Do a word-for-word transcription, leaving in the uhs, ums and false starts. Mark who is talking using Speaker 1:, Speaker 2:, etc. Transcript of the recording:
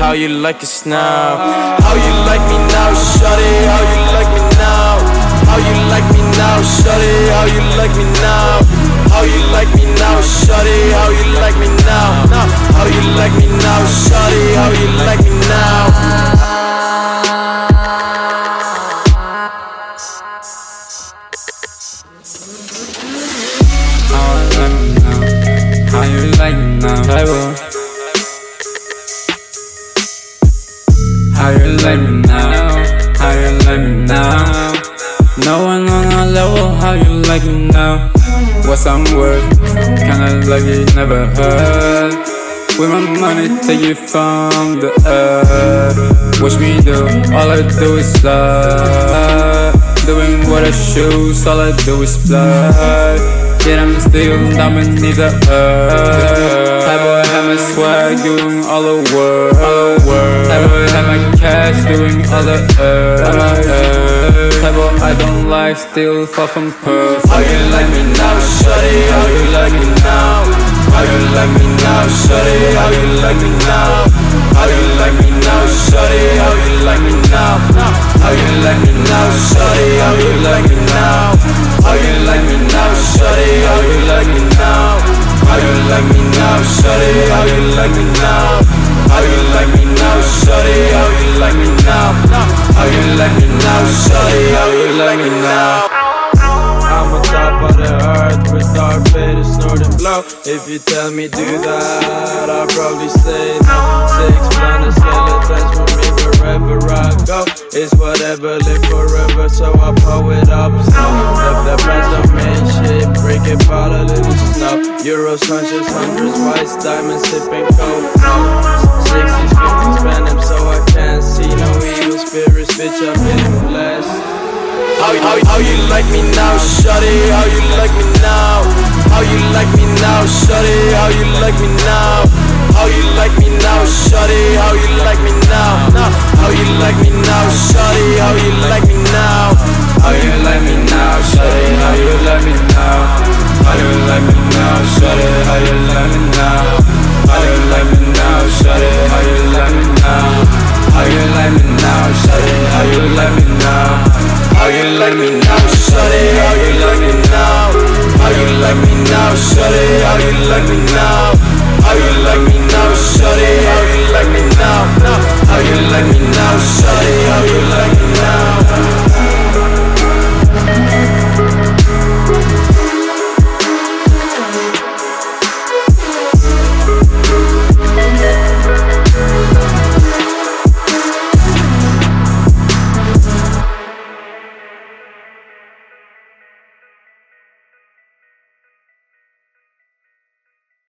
Speaker 1: how you like us now? How you like me now, shawty? How you like me now? How you like me now, shawty? How you like me now? How you like me now, shawty? How you like me now? How you like me now, shawty? How you like me now?
Speaker 2: How you like me now? I will. How you like me now? How you like me now? No one on our level, how you like me now? What's I'm worth? Kinda like you never heard. With my money, take you from the earth. Watch me do, all I do is slide. Doing what I choose, all I do is fly. Yet I'm still down beneath the earth. Type boy have my swag, doing all the work. Type boy have my cash, doing all the earth. Type boy I don't like, still far from perfect.
Speaker 1: How you like me now, shawty? How you like me now? How you like me now, shawty? How you like me now? How you like me now, shawty? How you like me now? How you like me now, shawty? How you like me now? How you like me now, shawty? How you like me now? How you like me now, shawty? How you like me now? How you like me now, shawty? How you like me now? How you like me now, shawty? How you like me now? I'm on top of the earth with Darth Vader snorting blow. If you tell me do that, I'll probably say no. Six planet skeletons for me wherever I go. It's whatever, live forever, so I pull it up slow. If the past don't mean shit, break it by a little snow. Euros, hundreds, hundreds, whites, diamonds, sipping cold. Sixties, fifties, spend them so I can't see no evil spirits, bitch, I've been blessed. How, how, how you like me now, shawty? How you like me now? How you like me now, shawty? How you like me now? How you like me now, shawty?